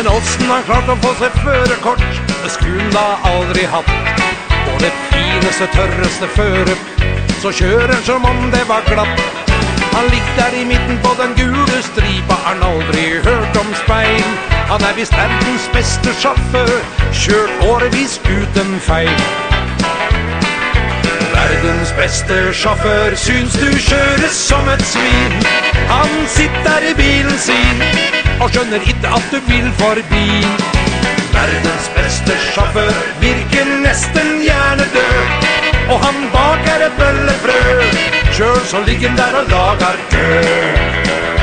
Men åssen han klarte å få seg førerkort, det skulle han da aldri hatt. Og det fineste, tørreste føret, så kjører han som om det var glatt. Han ligger der i midten på den gule stripa, han aldri hørt om speil. Han er visst verdens beste sjåfør, kjørt årevis uten feil. Verdens beste sjåfør syns du kjøres som et svin. Han sitter der i bilen sin og skjønner ikke at du vil forbi. Verdens beste sjåfør virker nesten hjernedød, og han bak er et bøllefrø. Sjøl så ligger han der og lager kø.